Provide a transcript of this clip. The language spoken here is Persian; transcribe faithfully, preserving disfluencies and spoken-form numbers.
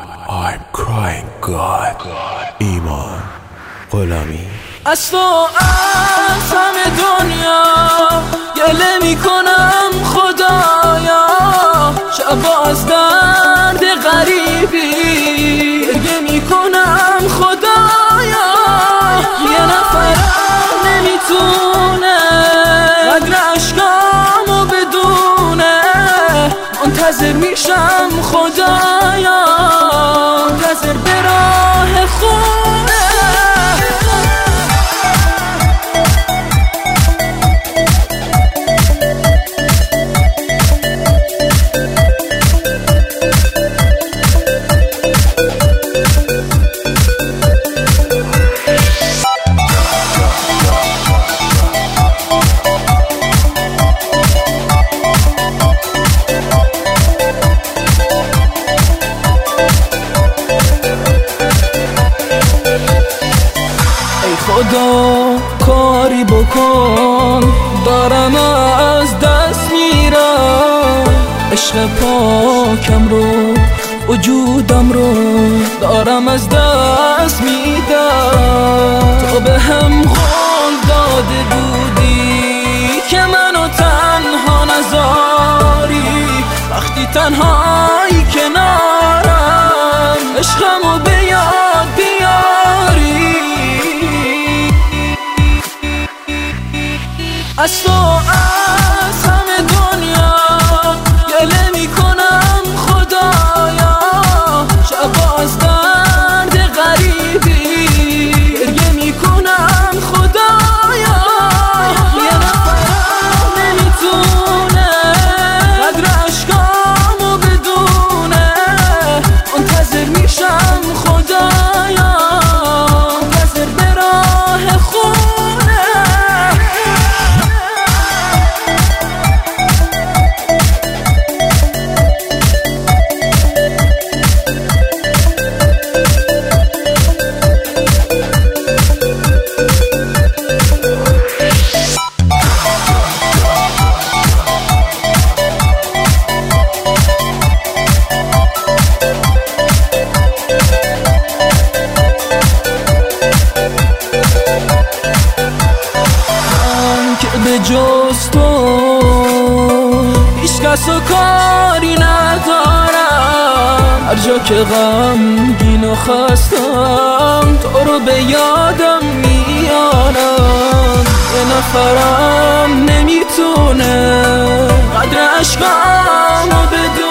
I'm crying God. ایمان غلامی. از تو از همه دنیا گله میکنم خدایا، شبا از درد غریبی گریه میکنم خدایا. یه نفرم نمیتونه قدر عشقامو بدونه، منتظر میشم خدایا، منتظر به راه خونه. خدا کاری بکن، دارم از دست میرم عشق پاکم رو، وجودم رو دارم از دست میدم. تو به هم قول داده بودی که منو تنها نذاری، وقتی تنهایی کنارم عشقمو به یاد بیاری. از تو از همه دنیا گله میکنم خدایا، شبا از درد غریبی گریه میکنم خدایا. یه نفرم نمیتونه قدر عشقامو بدونه، منتظر میشم خدایا، منتظر به راه خونه. به جز تو هیچ کس و کاری ندارم، هر جا که غمگین و خستم تو رو به یادم میارم. یه نفرم نمیتونه قدر عشقمو بدونه،